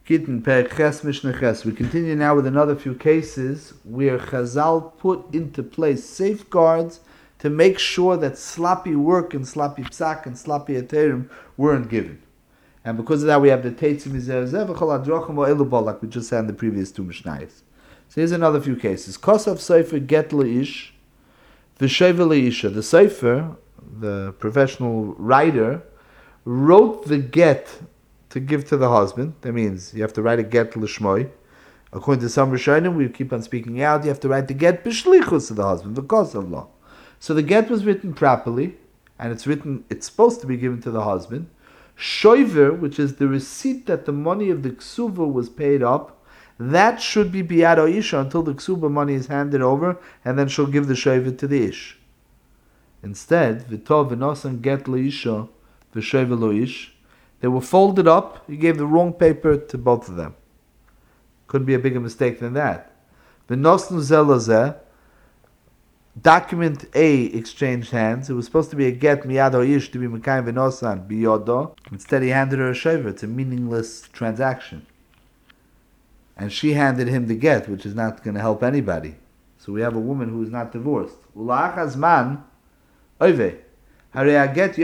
Gittin Perek Ches Mishnah Ches. We continue now with another few cases where Chazal put into place safeguards to make sure that sloppy work and sloppy psak and sloppy eterim weren't given. And because of that, we have the Teitzim Mizer Zeh V'chol Adrochim O'Elubal, like we just said in the previous two Mishnayos. So here's another few cases. Kosav Sefer Get Leish V'Sheva Leisha. The Sefer, the professional writer, wrote the get to give to the husband. That means you have to write a get l'shmoi. According to some Rishonim, we keep on speaking out, you have to write the get b'shlichus to the husband, because of law. So the get was written properly, and it's supposed to be given to the husband. Shoiver, which is the receipt that the money of the ksuva was paid up, that should be biyad isha until the ksuba money is handed over, and then she'll give the shoiver to the ish. Instead, v'tov v'nosan get l'isha v'shoiver lo'ish, they were folded up. He gave the wrong paper to both of them. Couldn't be a bigger mistake than that. V'nosnu zelazeh, document A exchanged hands. It was supposed to be a get miyad ha'ish to be mekayim v'nosan biyodo. Instead, he handed her a shover. It's a meaningless transaction. And she handed him the get, which is not going to help anybody. So we have a woman who is not divorced. Ula'ach hazman oiveh. They were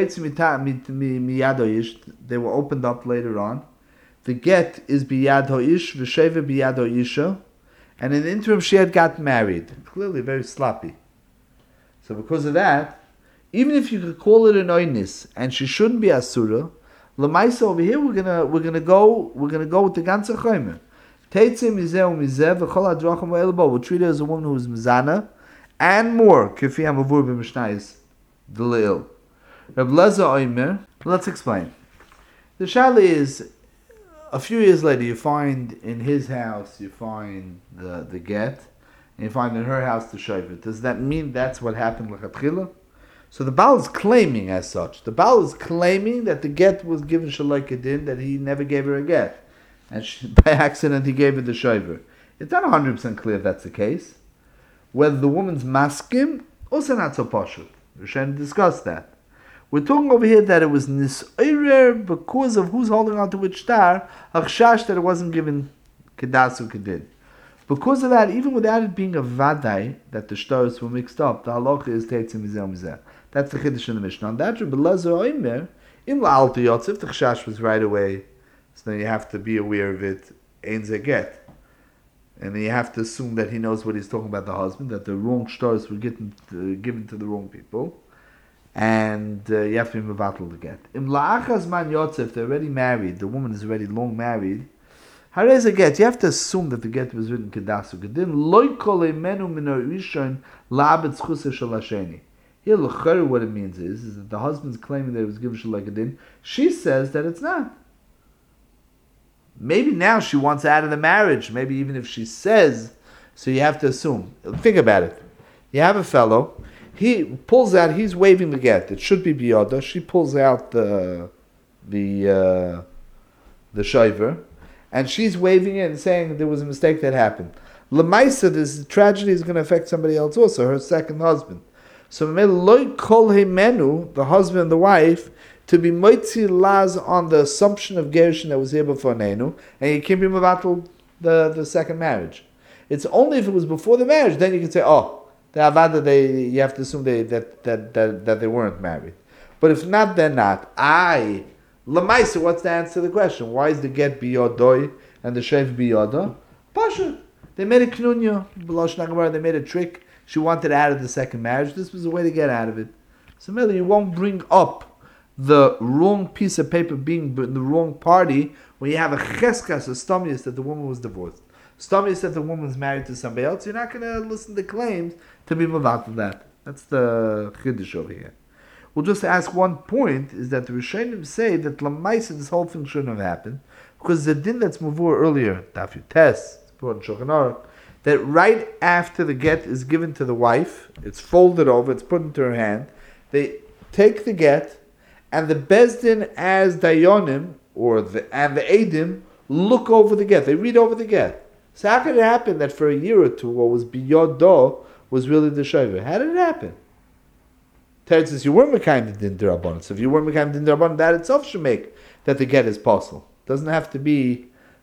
opened up later on. The get is biyad ha'ish, v'sheva biyad ha'isha, and in the interim she had got married. Clearly very sloppy. So because of that, even if you could call it an oinis and she shouldn't be asura, lemaisa over here we're gonna go with the ganze chomer. Teitzim mizeh u'mizeh v'chol hadrachim v'elbo. We'll treat her as a woman who is mizana and more. Kifi hamavur b'mishnayis. The Leil. Reb Leza Oimer, let's explain. The Shali is, a few years later, you find in his house, you find the get, and you find in her house the shover. Does that mean that's what happened l'chatchila? So the Baal is claiming as such. The Baal is claiming that the get was given Shalai Kedin, that he never gave her a get. And by accident he gave her the shover. It's not 100% clear if that's the case. Whether the woman's maskim, also not so pashut. We should discuss that. We're talking over here that it was nis'oirer because of who's holding on to which star, achshash that it wasn't given kedasu kedid. Because of that, even without it being a vadai, that the stars were mixed up, the halacha is teitzim mizeh mizeh. That's the chiddush in the Mishnah. On that, Rebbe Lezer Oimer, in la'al tiyotz, if the chshash was right away, so then you have to be aware of it, ein ze get. And then you have to assume that he knows what he's talking about the husband, that the wrong stars were given to the wrong people. And you have to be mevatel to get. Im la'achas man yotze, if they're already married, the woman is already long married, how is a get? You have to assume that the get was written kedasu kedin. Loi kol emenu min ha'rishon la'abed zchus shel hasheni. Here, l'chara, what it means is that the husband's claiming that it was given shalai kedin. She says that it's not. Maybe now she wants out of the marriage. Maybe even if she says, so you have to assume. Think about it. You have a fellow. He pulls out. He's waving the get. It should be biyoda. She pulls out the shiver, and she's waving it and saying there was a mistake that happened. Lemaisa, this tragedy is going to affect somebody else also, her second husband. So loy kol menu, the husband and the wife, to be moitzi laz on the assumption of gerushin that was here before Nenu, and you can't be mevatel the second marriage. It's only if it was before the marriage, then you can say, oh, the avada, you have to assume that they weren't married. But if not, they're not. Lamaisa, what's the answer to the question? Why is the get biyodoi and the shev biyoda? Pasha. They made a knunya, they made a trick. She wanted out of the second marriage. This was a way to get out of it. So maybe you won't bring up the wrong piece of paper being in the wrong party when you have a cheskas, a stomius, that the woman was divorced. Stomius that the woman was married to somebody else. You're not going to listen to claims to be mevatel that. That's the chiddush over here. We'll just ask one point, is that the Rishonim say that Lamaisa, this whole thing shouldn't have happened, because the din that's mavur earlier, Daf Yutes, that right after the get is given to the wife, it's folded over, it's put into her hand, they take the get, and the Bezdin as Dayonim, and the Eidim, look over the get. They read over the get. So how could it happen that for a year or two, what was Biyodo was really the Shover? How did it happen? Teretz says you weren't Mekayim Din Dirabanan. So if you weren't Mekayim Din Dirabanan, that itself should make that the get is possible. It doesn't have to be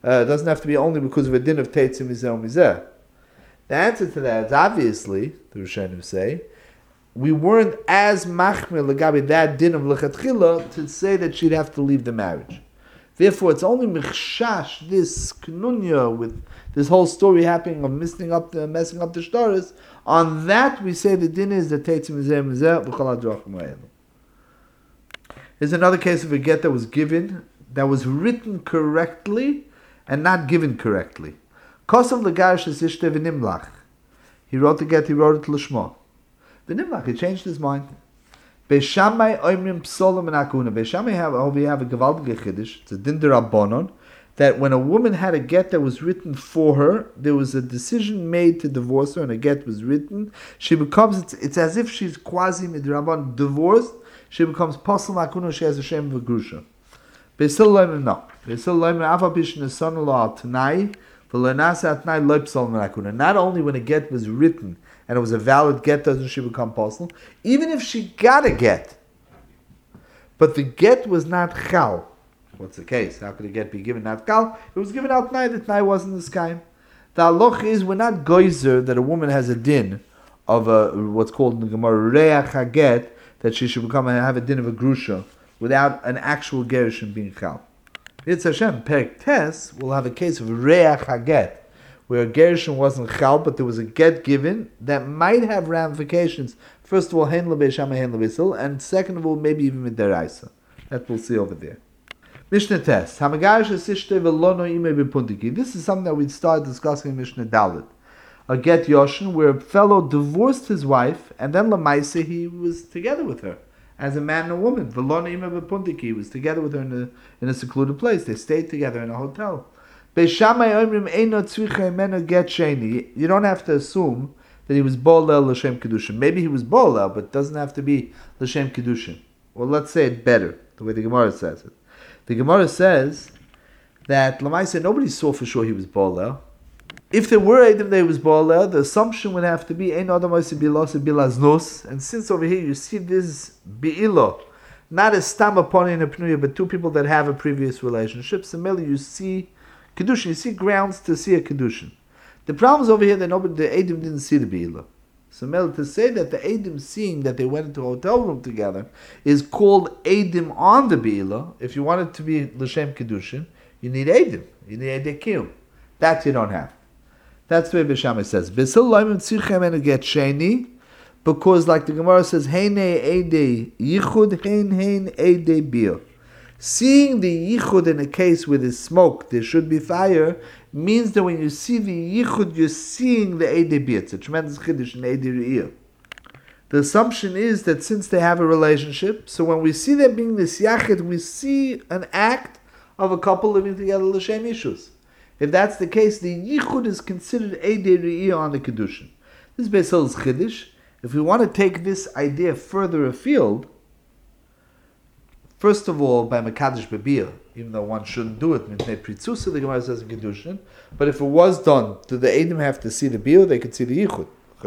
It doesn't have to be only because of a din of Teitzim Mizeh Mizeh. The answer to that is obviously, the Rishonim say, we weren't as machmir legabi that din of lechatchila to say that she'd have to leave the marriage. Therefore, it's only mechshash, this knunya with this whole story happening of messing up the shtaris. On that, we say the din is that Teitzim Mizeh Mizeh v'chol hadrachim ha'elu. There's another case of a get that was given, that was written correctly and not given correctly. Kosav legarish es ishte v'nimlach. He wrote the get, he wrote it l'shmo. V'nimlach, he changed his mind. Beishamai oimrim psolim and akuna. Beishamai have a gewaltige chiddush, it's a din d'rabbanon, that when a woman had a get that was written for her, there was a decision made to divorce her and a get was written, she becomes, it's as if she's quasi midrabban divorced, she becomes posel akuna, she has a shem of a grusha. Beisil loimer no. Beisil loimer afa pishin son-in-law al-tanai, not only when a get was written and it was a valid get doesn't she become posel, even if she got a get, but the get was not chal. What's the case? How could a get be given not chal? It was given out tnai, the tnai wasn't the sky. The halach is we're not geyser that a woman has a din of a, what's called in the Gemara reach haget, that she should have a din of a grusha without an actual gerushin being chal. It's Hashem, Perek Tes will have a case of Reach HaGet, where a gerushin wasn't chal, but there was a get given that might have ramifications. First of all, Hein L'Beishama, Hein L'Beisil, and second of all, maybe even with Deraisa. That we'll see over there. Mishnah Tes, Hamagarish Esishte Velono Ime Bepuntiki. This is something that we'd start discussing in Mishnah Dalit. A get Yoshin, where a fellow divorced his wife, and then Lamaisa, he was together with her. As a man and a woman. Velona ima bepuntiki, was together with her in a secluded place. They stayed together in a hotel. You don't have to assume that he was Bolel L'Shem Kedushin. Maybe he was Bolel, but it doesn't have to be L'Shem Kedushin. Well, let's say it better, the way the Gemara says it. The Gemara says that Lamaisa, nobody saw for sure he was Bolel. If there were Eidim that he was Bolel, the assumption would have to be Ein Adam Oisi Bilos Bilaznos. And since over here you see this Bi'ilo, not a Stam Aponi and a Pnuya, but two people that have a previous relationship, similarly you see Kedushin, you see grounds to see a Kedushin. The problem is over here that the Eidim didn't see the Bi'ilo. Similarly, to say that the Eidim seeing that they went into a hotel room together is called Eidim on the Bi'ilo. If you want it to be L'Shem Kedushin, you need Eidim. You need Eidim. That you don't have. That's the way Beishamai says. Because like the Gemara says, Heine Eidei Yichud, Hein Eidei Bir. Seeing the Yichud in a case where there's smoke, there should be fire, means that when you see the Yichud, you're seeing the Eidei Bir. It's a tremendous chiddush in Eidei Re'ir. The assumption is that since they have a relationship, so when we see them being this Yachid, we see an act of a couple living together, L'Shem Yishus. If that's the case, the Yichud is considered Eidei Re'iyah on the Kedushin. This is Beis Hillel's Chiddush. If we want to take this idea further afield, first of all, by Mekadosh B'Biyah, even though one shouldn't do it, Mitnei Pritzusa, the Gemara says in Kedushin, but if it was done, do the Eidim have to see the Biyah? They could see the Yichud.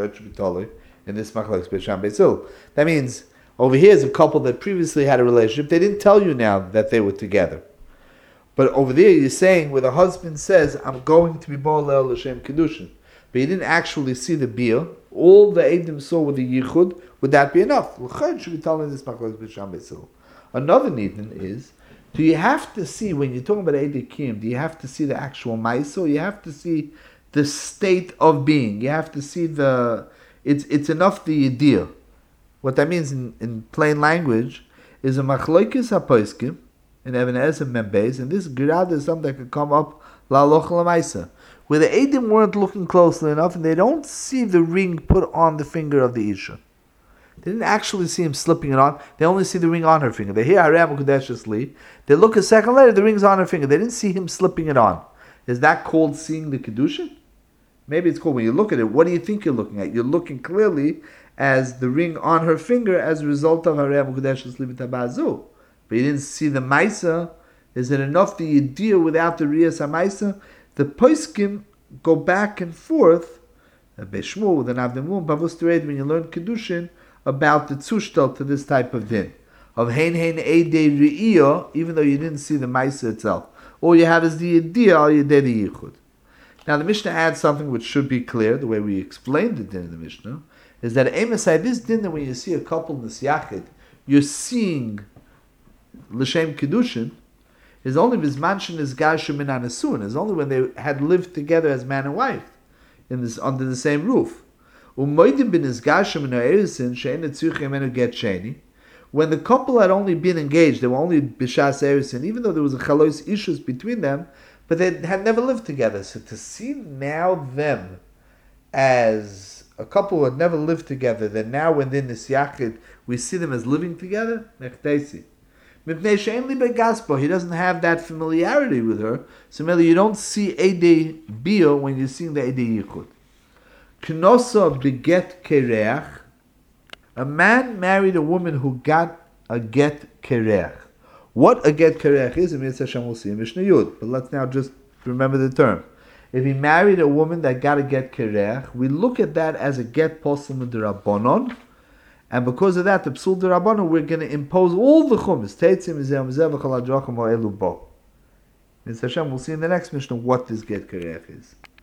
In this Machlokes Beis Beis Hillel. That means, over here is a couple that previously had a relationship. They didn't tell you now that they were together. But over there you're saying where the husband says, I'm going to be Bolel L'Shem Kedushin. But he didn't actually see the Biyah. All the Eidim saw with the Yichud. Would that be enough? Should be telling this Another Nidin is, do you have to see, when you're talking about Eidei Kiyum, do you have to see the actual Maisa, or you have to see the state of being? You have to see it's enough the idea. What that means in plain language is a Machlokes HaPoskim, in Even Ezer Membeis, and this grad is something that could come up la'aloch la'maisa, where the Eidim weren't looking closely enough, and they don't see the ring put on the finger of the Isha. They didn't actually see him slipping it on. They only see the ring on her finger. They hear Aram Kodeshesli. They look a second later, the ring's on her finger. They didn't see him slipping it on. Is that called seeing the Kedushin? Maybe it's called, when you look at it, what do you think you're looking at? You're looking clearly as the ring on her finger as a result of Aram Kodeshesli v'tabazu. But you didn't see the Maisa. Is it enough that you deal without the Riyas HaMaisa? The Poskim go back and forth, Beshmul, with an Avdemum, Bavus Tered, when you learn Kedushin, about the Tzushtel to this type of din. Of Hein Eidei Re'iyah, even though you didn't see the Maisa itself. all you have is the idea al yedei the yichud. Now the Mishnah adds something which should be clear, the way we explained it in the Mishnah, is that Emasai, this din that when you see a couple nisyachid, you're seeing l'shem kedushin, is only bismanshin is gashim min anasun, is only when they had lived together as man and wife in this under the same roof. Umoidim bin is gashim min ha'erisin she'en etzuchem enu get sheni. When the couple had only been engaged, they were only b'shas erisin, even though there was a chalois issues between them, but they had never lived together. So to see now them as a couple who had never lived together, then now when they're nisyachid, we see them as living together, nechteisi. He doesn't have that familiarity with her, so maybe you don't see Eidei Bio when you're seeing the Eidei Yichud. Knosa beget kereach. A man married a woman who got a get kereach. What a get kereach is, we'll see in Mishnah Yud, but let's now just remember the term. If he married a woman that got a get kereach, we look at that as a get posel d'Rabbanon, and because of that, the psul d'Rabbanon, we're going to impose all the chumis. Teitzim izeh mizeh v'chal hadrachim ha'elu bo. We'll see in the next Mishnah what this get kereach is.